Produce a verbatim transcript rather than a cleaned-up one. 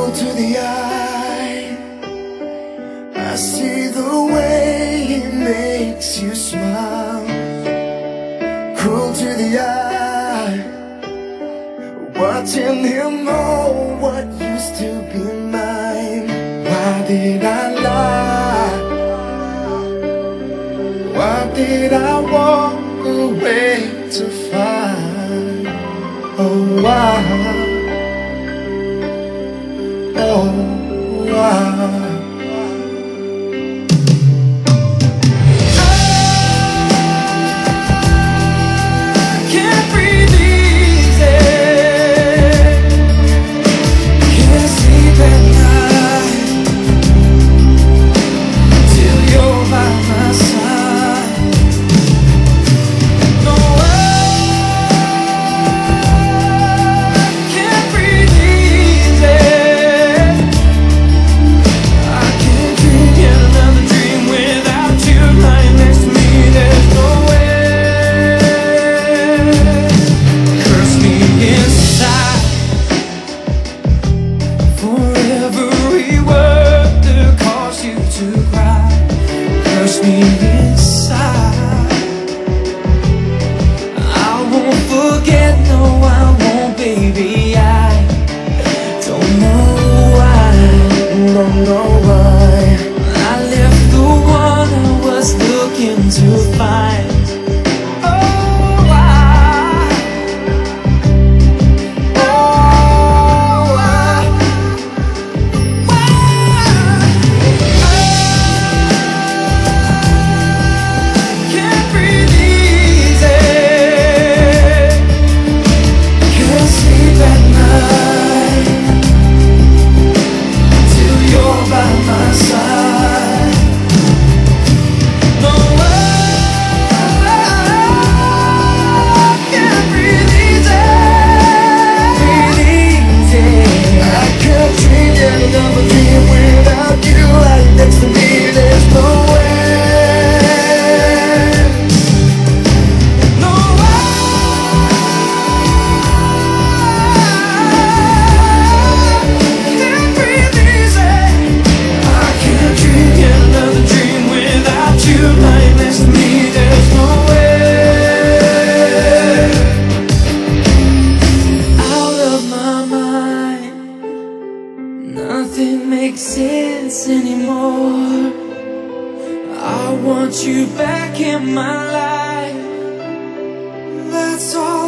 Cruel to the eye, I see the way he makes you smile. Cruel to the eye, watching him know what used to be mine. Why did I lie? Why did I walk away to find? Oh, why? Oh, why? Me inside, I won't forget, no I won't, baby. I don't know why, don't know why I left the one I was looking to find. Nothing makes sense anymore. I want you back in my life. That's all